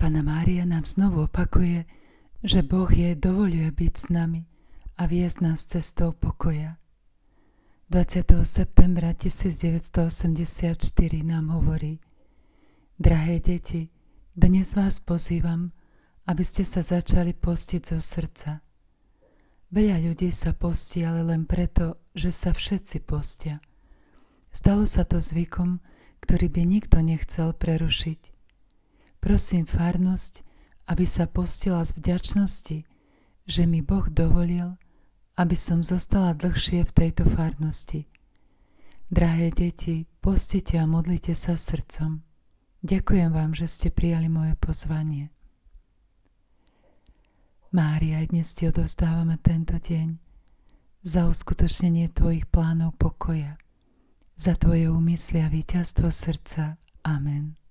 Panna Mária nám znovu opakuje, že Boh jej dovoľuje byť s nami a viesť nás cestou pokoja. 20. septembra 1984 nám hovorí: Drahé deti, dnes vás pozývam, aby ste sa začali postiť zo srdca. Veľa ľudí sa postí, ale len preto, že sa všetci postia. Stalo sa to zvykom, ktorý by nikto nechcel prerušiť. Prosím farnosť, aby sa postila z vďačnosti, že mi Boh dovolil, aby som zostala dlhšie v tejto farnosti. Drahé deti, postite a modlite sa srdcom. Ďakujem vám, že ste prijali moje pozvanie. Mária, dnes ti odovzdávame tento deň za uskutočnenie tvojich plánov pokoja, za tvoje úmysly a víťazstvo srdca. Amen.